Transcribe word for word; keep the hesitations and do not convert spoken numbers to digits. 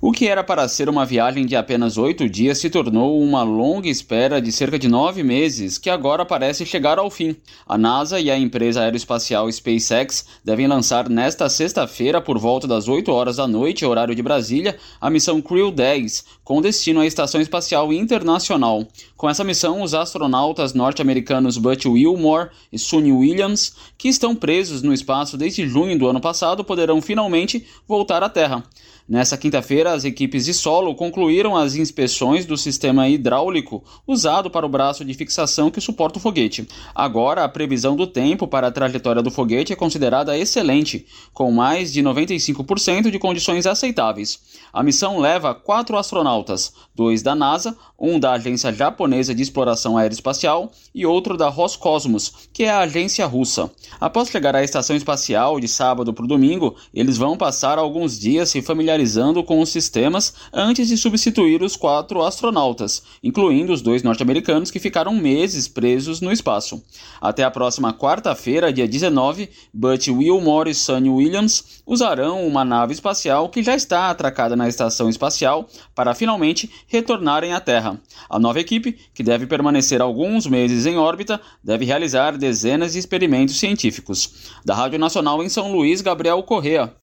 O que era para ser uma viagem de apenas oito dias se tornou uma longa espera de cerca de nove meses, que agora parece chegar ao fim. A NASA e a empresa aeroespacial SpaceX devem lançar nesta sexta-feira, por volta das oito horas da noite, horário de Brasília, a missão Crew dez, com destino à Estação Espacial Internacional. Com essa missão, os astronautas norte-americanos Butch Wilmore e Suni Williams, que estão presos no espaço desde junho do ano passado, poderão finalmente voltar à Terra. Nessa quinta-feira, as equipes de solo concluíram as inspeções do sistema hidráulico usado para o braço de fixação que suporta o foguete. Agora, a previsão do tempo para a trajetória do foguete é considerada excelente, com mais de noventa e cinco por cento de condições aceitáveis. A missão leva quatro astronautas, dois da NASA, um da Agência Japonesa de Exploração Aeroespacial e outro da Roscosmos, que é a agência russa. Após chegar à estação espacial de sábado para o domingo, eles vão passar alguns dias se familiarizando com os sistemas antes de substituir os quatro astronautas, incluindo os dois norte-americanos que ficaram meses presos no espaço. Até a próxima quarta-feira, dia dezenove, Butch Wilmore e Suni Williams usarão uma nave espacial que já está atracada na estação espacial para finalmente retornarem à Terra. A nova equipe, que deve permanecer alguns meses em órbita, deve realizar dezenas de experimentos científicos. Da Rádio Nacional em São Luís, Gabriel Correa.